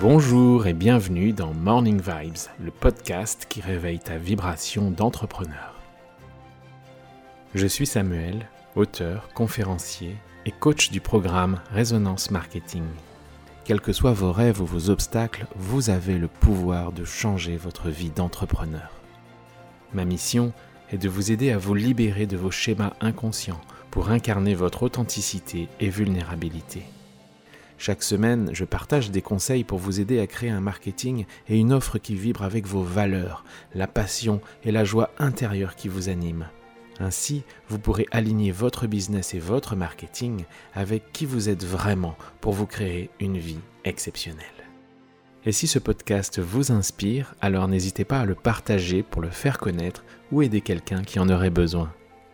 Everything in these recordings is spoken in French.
Bonjour et bienvenue dans Morning Vibes, le podcast qui réveille ta vibration d'entrepreneur. Je suis Samuel, auteur, conférencier et coach du programme Résonance Marketing. Quels que soient vos rêves ou vos obstacles, vous avez le pouvoir de changer votre vie d'entrepreneur. Ma mission est de vous aider à vous libérer de vos schémas inconscients pour incarner votre authenticité et vulnérabilité. Chaque semaine, je partage des conseils pour vous aider à créer un marketing et une offre qui vibre avec vos valeurs, la passion et la joie intérieure qui vous animent. Ainsi, vous pourrez aligner votre business et votre marketing avec qui vous êtes vraiment pour vous créer une vie exceptionnelle. Et si ce podcast vous inspire, alors n'hésitez pas à le partager pour le faire connaître ou aider quelqu'un qui en aurait besoin.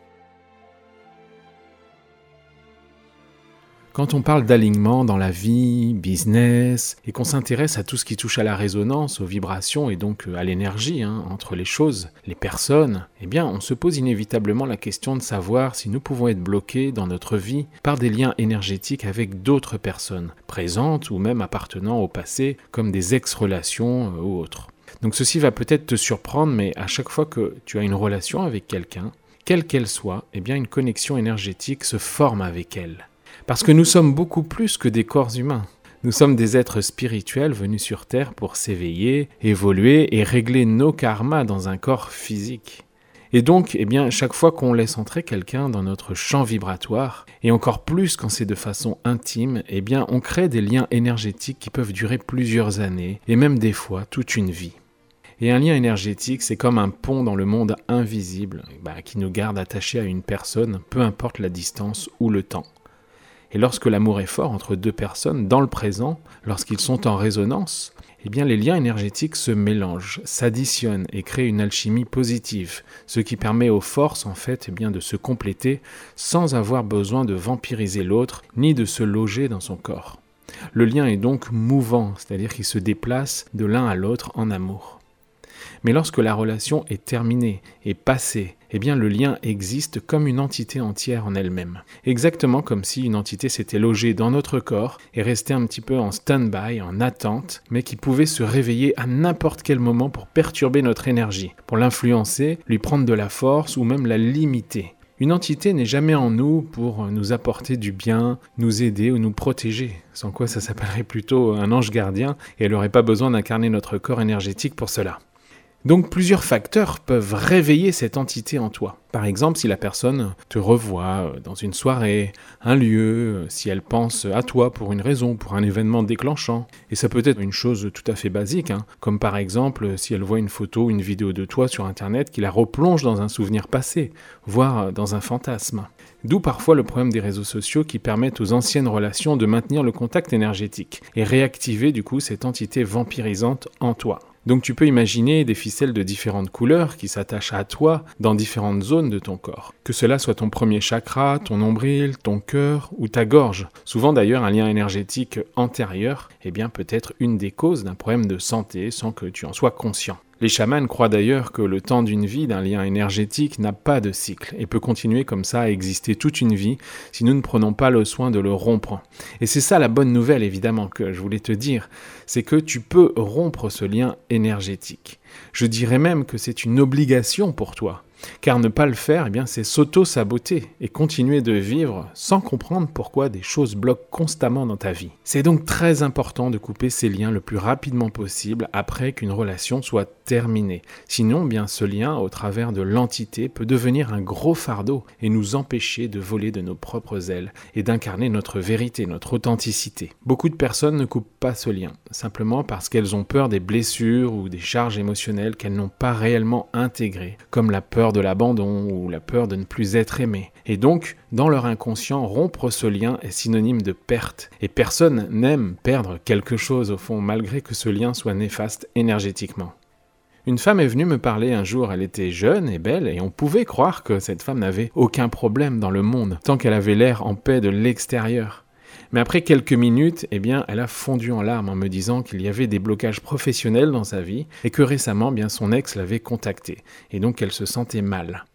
Quand on parle d'alignement dans la vie, business, et qu'on s'intéresse à tout ce qui touche à la résonance, aux vibrations et donc à l'énergie entre les choses, les personnes, on se pose inévitablement la question de savoir si nous pouvons être bloqués dans notre vie par des liens énergétiques avec d'autres personnes, présentes ou même appartenant au passé, comme des ex-relations ou autres. Donc ceci va peut-être te surprendre, mais à chaque fois que tu as une relation avec quelqu'un, quelle qu'elle soit, une connexion énergétique se forme avec elle. Parce que nous sommes beaucoup plus que des corps humains. Nous sommes des êtres spirituels venus sur Terre pour s'éveiller, évoluer et régler nos karmas dans un corps physique. Et donc, chaque fois qu'on laisse entrer quelqu'un dans notre champ vibratoire, et encore plus quand c'est de façon intime, on crée des liens énergétiques qui peuvent durer plusieurs années, et même des fois toute une vie. Et un lien énergétique, c'est comme un pont dans le monde invisible, qui nous garde attachés à une personne, peu importe la distance ou le temps. Et lorsque l'amour est fort entre deux personnes dans le présent, lorsqu'ils sont en résonance, les liens énergétiques se mélangent, s'additionnent et créent une alchimie positive, ce qui permet aux forces de se compléter sans avoir besoin de vampiriser l'autre ni de se loger dans son corps. Le lien est donc mouvant, c'est-à-dire qu'il se déplace de l'un à l'autre en amour. Mais lorsque la relation est terminée et passée, le lien existe comme une entité entière en elle-même. Exactement comme si une entité s'était logée dans notre corps et restait un petit peu en stand-by, en attente, mais qui pouvait se réveiller à n'importe quel moment pour perturber notre énergie, pour l'influencer, lui prendre de la force ou même la limiter. Une entité n'est jamais en nous pour nous apporter du bien, nous aider ou nous protéger, sans quoi ça s'appellerait plutôt un ange gardien et elle n'aurait pas besoin d'incarner notre corps énergétique pour cela. Donc plusieurs facteurs peuvent réveiller cette entité en toi. Par exemple, si la personne te revoit dans une soirée, un lieu, si elle pense à toi pour une raison, pour un événement déclenchant. Et ça peut être une chose tout à fait basique, comme par exemple si elle voit une photo ou une vidéo de toi sur Internet qui la replonge dans un souvenir passé, voire dans un fantasme. D'où parfois le problème des réseaux sociaux qui permettent aux anciennes relations de maintenir le contact énergétique et réactiver du coup cette entité vampirisante en toi. Donc tu peux imaginer des ficelles de différentes couleurs qui s'attachent à toi dans différentes zones de ton corps. Que cela soit ton premier chakra, ton nombril, ton cœur ou ta gorge. Souvent d'ailleurs un lien énergétique antérieur peut être une des causes d'un problème de santé sans que tu en sois conscient. Les chamans croient d'ailleurs que le temps d'une vie d'un lien énergétique n'a pas de cycle et peut continuer comme ça à exister toute une vie si nous ne prenons pas le soin de le rompre. Et c'est ça la bonne nouvelle évidemment que je voulais te dire, c'est que tu peux rompre ce lien énergétique. Je dirais même que c'est une obligation pour toi. Car ne pas le faire, c'est s'auto-saboter et continuer de vivre sans comprendre pourquoi des choses bloquent constamment dans ta vie. C'est donc très important de couper ces liens le plus rapidement possible après qu'une relation soit terminée. Sinon, ce lien, au travers de l'entité, peut devenir un gros fardeau et nous empêcher de voler de nos propres ailes et d'incarner notre vérité, notre authenticité. Beaucoup de personnes ne coupent pas ce lien, simplement parce qu'elles ont peur des blessures ou des charges émotionnelles qu'elles n'ont pas réellement intégrées, comme la peur de l'abandon ou la peur de ne plus être aimé. Et donc, dans leur inconscient, rompre ce lien est synonyme de perte. Et personne n'aime perdre quelque chose au fond, malgré que ce lien soit néfaste énergétiquement. Une femme est venue me parler un jour, elle était jeune et belle, et on pouvait croire que cette femme n'avait aucun problème dans le monde, tant qu'elle avait l'air en paix de l'extérieur. Mais après quelques minutes, elle a fondu en larmes en me disant qu'il y avait des blocages professionnels dans sa vie et que récemment, son ex l'avait contactée et donc elle se sentait mal.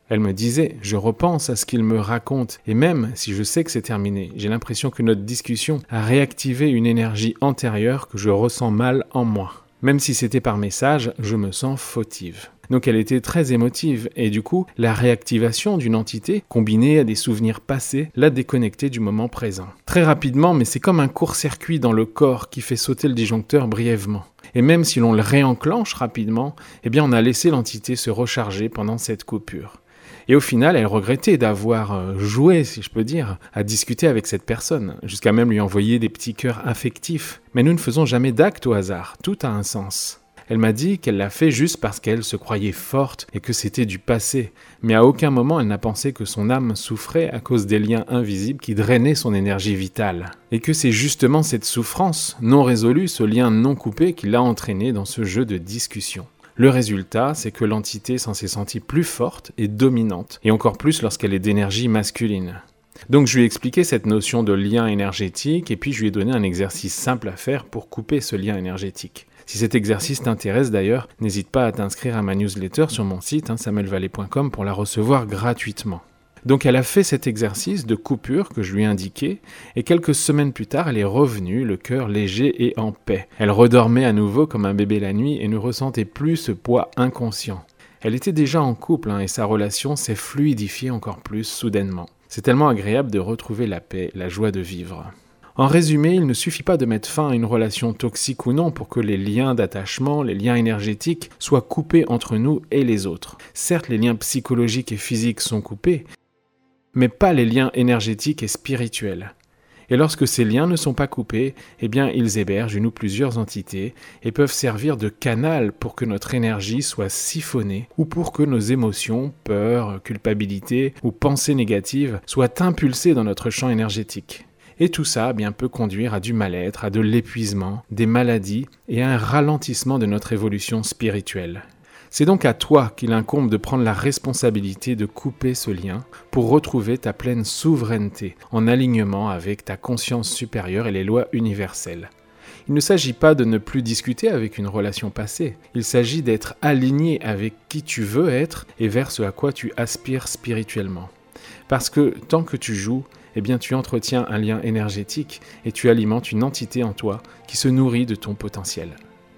Elle me disait, je repense à ce qu'il me raconte, et même si je sais que c'est terminé, j'ai l'impression que notre discussion a réactivé une énergie antérieure que je ressens mal en moi. Même si c'était par message, je me sens fautive. Donc elle était très émotive, et du coup, la réactivation d'une entité, combinée à des souvenirs passés, l'a déconnectée du moment présent. Très rapidement, mais c'est comme un court-circuit dans le corps qui fait sauter le disjoncteur brièvement. Et même si l'on le réenclenche rapidement, eh bien on a laissé l'entité se recharger pendant cette coupure. Et au final, elle regrettait d'avoir joué, si je peux dire, à discuter avec cette personne, jusqu'à même lui envoyer des petits cœurs affectifs. Mais nous ne faisons jamais d'acte au hasard, tout a un sens. Elle m'a dit qu'elle l'a fait juste parce qu'elle se croyait forte et que c'était du passé, mais à aucun moment elle n'a pensé que son âme souffrait à cause des liens invisibles qui drainaient son énergie vitale. Et que c'est justement cette souffrance non résolue, ce lien non coupé qui l'a entraînée dans ce jeu de discussion. Le résultat, c'est que l'entité s'en s'est sentie plus forte et dominante, et encore plus lorsqu'elle est d'énergie masculine. Donc je lui ai expliqué cette notion de lien énergétique, et puis je lui ai donné un exercice simple à faire pour couper ce lien énergétique. Si cet exercice t'intéresse d'ailleurs, n'hésite pas à t'inscrire à ma newsletter sur mon site, samuelvallée.com, pour la recevoir gratuitement. Donc elle a fait cet exercice de coupure que je lui ai indiqué, et quelques semaines plus tard, elle est revenue, le cœur léger et en paix. Elle redormait à nouveau comme un bébé la nuit et ne ressentait plus ce poids inconscient. Elle était déjà en couple, et sa relation s'est fluidifiée encore plus soudainement. C'est tellement agréable de retrouver la paix, la joie de vivre. En résumé, il ne suffit pas de mettre fin à une relation toxique ou non pour que les liens d'attachement, les liens énergétiques soient coupés entre nous et les autres. Certes, les liens psychologiques et physiques sont coupés, mais pas les liens énergétiques et spirituels. Et lorsque ces liens ne sont pas coupés, eh bien ils hébergent une ou plusieurs entités et peuvent servir de canal pour que notre énergie soit siphonnée ou pour que nos émotions, peur, culpabilité ou pensées négatives soient impulsées dans notre champ énergétique. Et tout ça peut conduire à du mal-être, à de l'épuisement, des maladies et à un ralentissement de notre évolution spirituelle. C'est donc à toi qu'il incombe de prendre la responsabilité de couper ce lien pour retrouver ta pleine souveraineté en alignement avec ta conscience supérieure et les lois universelles. Il ne s'agit pas de ne plus discuter avec une relation passée, il s'agit d'être aligné avec qui tu veux être et vers ce à quoi tu aspires spirituellement. Parce que tant que tu joues, tu entretiens un lien énergétique et tu alimentes une entité en toi qui se nourrit de ton potentiel.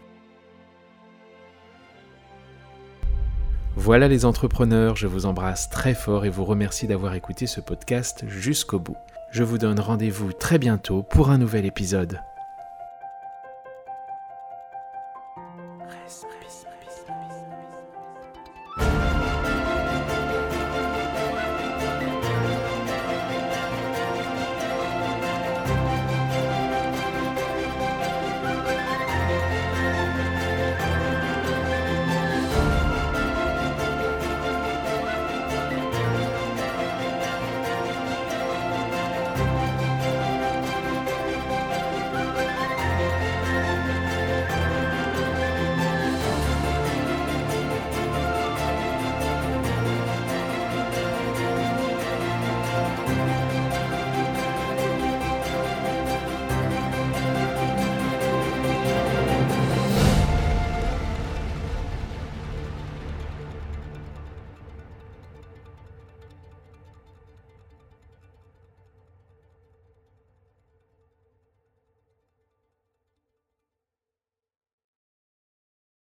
Voilà les entrepreneurs, je vous embrasse très fort et vous remercie d'avoir écouté ce podcast jusqu'au bout. Je vous donne rendez-vous très bientôt pour un nouvel épisode.